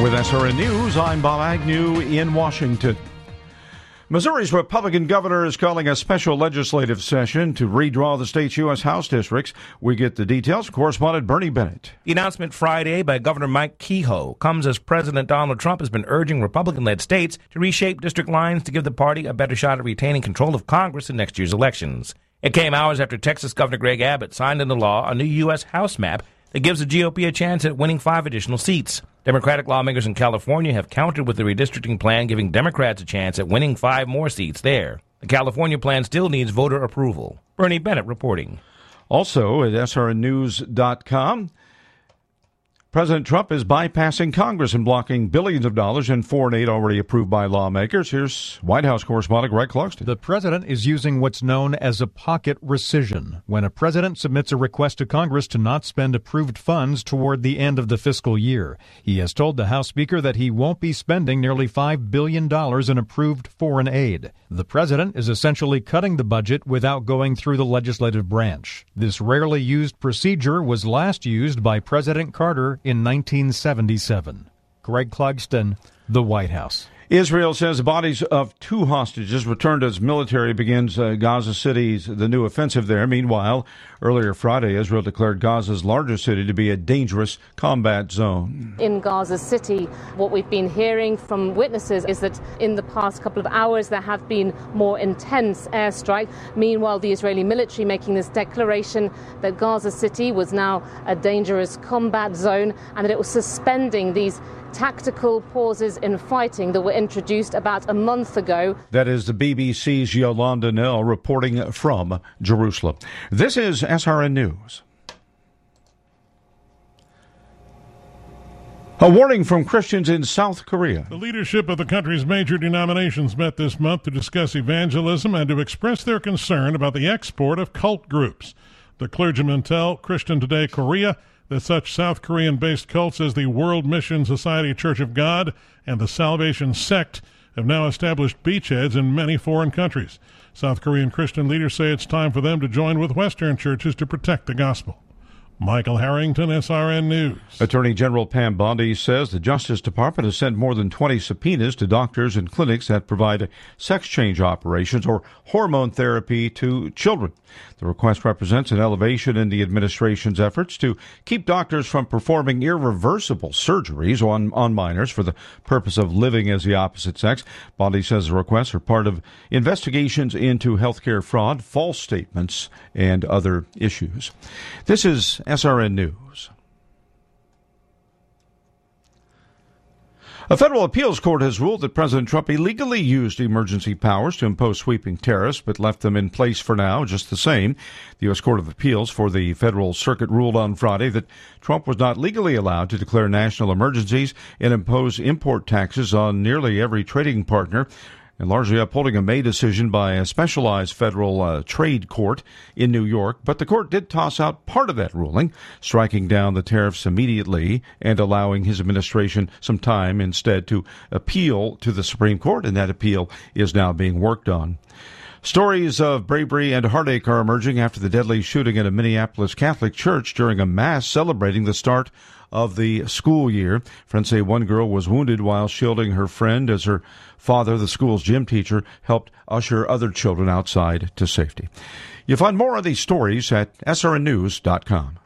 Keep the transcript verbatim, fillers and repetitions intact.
With S R N News, I'm Bob Agnew in Washington. Missouri's Republican governor is calling a special legislative session to redraw the state's U S. House districts. We get the details. Correspondent Bernie Bennett. The announcement Friday by Governor Mike Kehoe comes as President Donald Trump has been urging Republican-led states to reshape district lines to give the party a better shot at retaining control of Congress in next year's elections. It came hours after Texas Governor Greg Abbott signed into law a new U S. House map that gives the G O P a chance at winning five additional seats. Democratic lawmakers in California have countered with the redistricting plan, giving Democrats a chance at winning five more seats there. The California plan still needs voter approval. Bernie Bennett reporting. Also at S R N news dot com, President Trump is bypassing Congress and blocking billions of dollars in foreign aid already approved by lawmakers. Here's White House correspondent Greg Clugston. The president is using what's known as a pocket rescission, when a president submits a request to Congress to not spend approved funds toward the end of the fiscal year. He has told the House Speaker that he won't be spending nearly five billion dollars in approved foreign aid. The president is essentially cutting the budget without going through the legislative branch. This rarely used procedure was last used by President Carter in nineteen seventy-seven. Greg Clugston, the White House. Israel says the bodies of two hostages returned as military begins uh, Gaza City's the new offensive there. Meanwhile, earlier Friday, Israel declared Gaza's largest city to be a dangerous combat zone. In Gaza City, what we've been hearing from witnesses is that in the past couple of hours there have been more intense airstrikes. Meanwhile, the Israeli military making this declaration that Gaza City was now a dangerous combat zone and that it was suspending these tactical pauses in fighting that were introduced about a month ago. That is the B B C's Yolanda Nell reporting from Jerusalem. This is S R N News. A warning from Christians in South Korea. The leadership of the country's major denominations met this month to discuss evangelism and to express their concern about the export of cult groups. The clergymen tell Christian Today Korea that such South Korean-based cults as the World Mission Society Church of God and the Salvation Sect have now established beachheads in many foreign countries. South Korean Christian leaders say it's time for them to join with Western churches to protect the gospel. Michael Harrington, S R N News. Attorney General Pam Bondi says the Justice Department has sent more than twenty subpoenas to doctors and clinics that provide sex change operations or hormone therapy to children. The request represents an elevation in the administration's efforts to keep doctors from performing irreversible surgeries on, on minors for the purpose of living as the opposite sex. Bondi says the requests are part of investigations into healthcare fraud, false statements, and other issues. This is S R N News. A federal appeals court has ruled that President Trump illegally used emergency powers to impose sweeping tariffs, but left them in place for now just the same. The U S. Court of Appeals for the Federal Circuit ruled on Friday that Trump was not legally allowed to declare national emergencies and impose import taxes on nearly every trading partner, and largely upholding a May decision by a specialized federal uh, trade court in New York. But the court did toss out part of that ruling, striking down the tariffs immediately and allowing his administration some time instead to appeal to the Supreme Court, and that appeal is now being worked on. Stories of bravery and heartache are emerging after the deadly shooting at a Minneapolis Catholic church during a mass celebrating the start of the school year. Friends say one girl was wounded while shielding her friend as her father, the school's gym teacher, helped usher other children outside to safety. You'll find more of these stories at S R N news dot com.